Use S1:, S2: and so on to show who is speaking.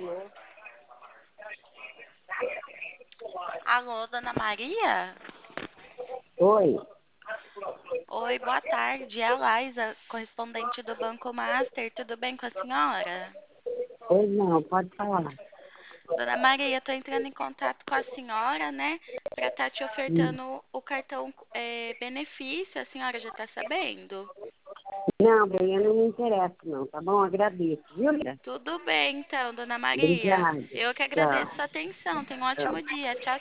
S1: Alô, dona Maria?
S2: Oi.
S1: Oi, boa tarde. É a Laisa, correspondente do Banco Master. Tudo bem com a senhora?
S2: Oi, não, pode falar.
S1: Dona Maria, estou entrando em contato com a senhora, né, para estar te
S2: Hum.
S1: ofertando o cartão benefício. A senhora já está sabendo?
S2: Não, bem, eu não me interesso, não, tá bom? Agradeço, viu, Lívia?
S1: Tudo bem, então, dona Maria.
S2: Obrigada.
S1: Eu que
S2: Tchau.
S1: agradeço sua atenção. Tenha um ótimo
S2: Tchau.
S1: dia. Tchau,